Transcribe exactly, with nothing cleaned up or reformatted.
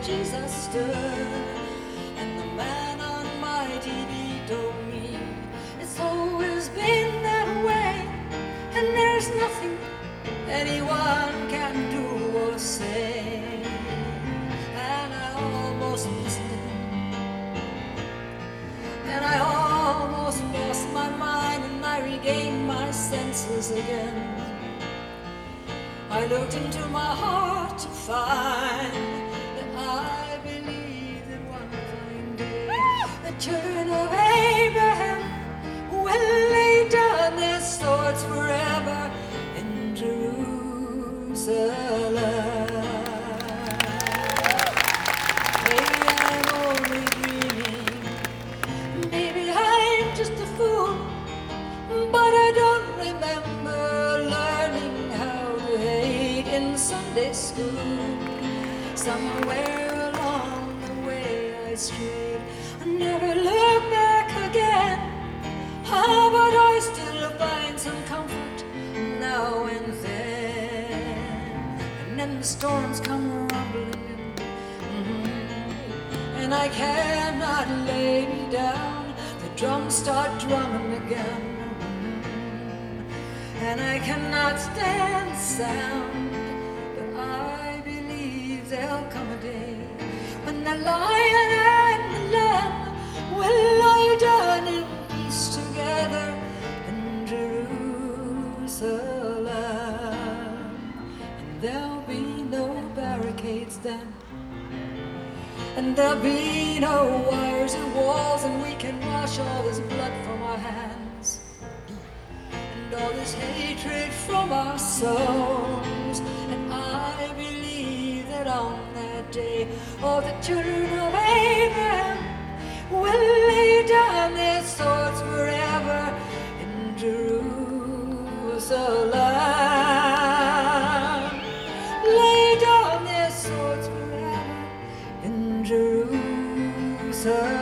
Jesus stood. And the man on my T V told me it's always been that way, and there's nothing anyone can do or say. And I almost listened, and I almost lost my mind, and I regained my senses again. I looked into my heart to find that I believe that one fine day the children of Abraham will lay down their swords forever in Jerusalem. Maybe I'm only dreaming, maybe I'm just a fool, but I don't remember learning how to hate in Sunday school. Somewhere along the way I strayed, I never looked back again. Ah, but I still find some comfort now and then. And then the storms come rumbling, mm-hmm, and I cannot lay me down. The drums start drumming again, mm-hmm, and I cannot stand sound. But I believe there'll come a day when the lion and the lamb will lie down in peace together in Jerusalem. And there'll be no barricades then, and there'll be no wires and walls, and we can wash all this blood from our hands and all this hatred from our souls. And I believe that on that day all the children of Abraham will lay down their swords forever in Jerusalem. Lay down their swords forever in Jerusalem.